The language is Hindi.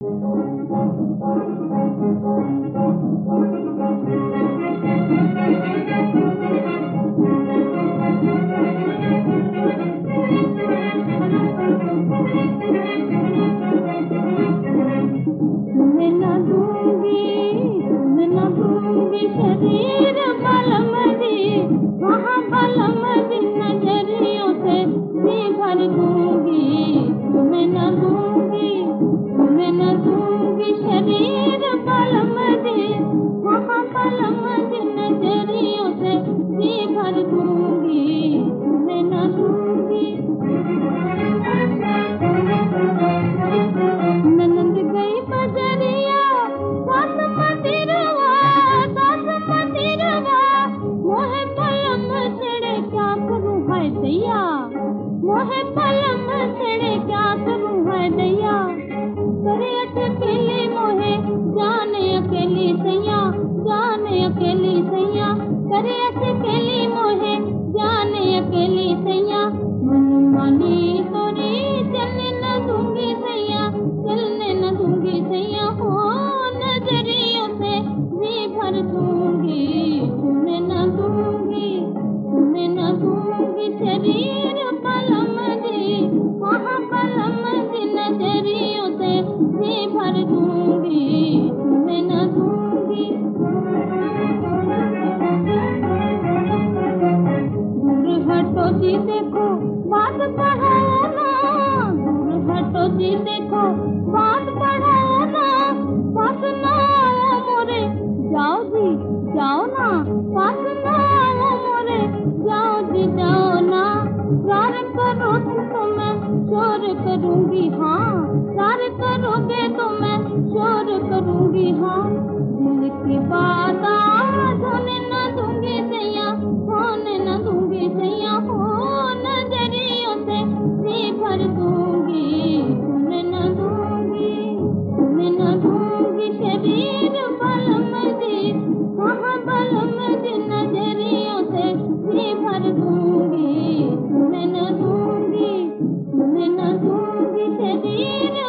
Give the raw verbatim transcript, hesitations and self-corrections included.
शरीर बलम दी वहाँ बलम दी नजरियों से जी भर दूंगी, तुम्हें न दूंगी, तुम्हें न दूंगी। शरीर बलम दी वहाँ बलम दी नजरियों से जी भर दूंगी, तुम्हें न दूंगी। ननद गई बजरिया बासमती रवा, बासमती रवा, मोहे पलम छेड़े क्या करूं है दैया, मोहे पलम छेड़े क्या करूं है दैया। करे अकेली मोहे जाने अकेली सैया, जाने अकेली सैया, करे अकेली मोहे जाने अकेली सैया। मनमानी तोरी चलने न दूंगी सैया, चलने न दूंगी सैया। हो नजरियों से जी भर दूंगी, तुम्हें न दूंगी, तुम्हें न दूंगी। शरीर बलम दी वहाँ बलम दी नजरियों से जी भर दूंगी, तुम्हें न दूंगी। दूर हटो जी देखो बात बढ़ाओ ना, दूर हटो जी देखो बात बढ़ाओ ना, पास ना आओ मोरे जाओ जी जाओ ना, पास ना आओ मोरे जाओ जी जाओ ना। प्यार करो तो मैं शोर करूंगी हाँ, प्यार करोगे तो मैं शोर करूंगी हाँ। दिल की बात आज होने न दूंगी सैया, होने न दूंगी सैया। हो नजरियों से जी भर दूंगी, तुम्हें न दूंगी, तुम्हें न दूंगी। शरीर बलम दी वहाँ बलम दी नजरियों से जी भर दूंगी, तुम्हें न दूंगी, तुम्हें न दूंगी। शरीर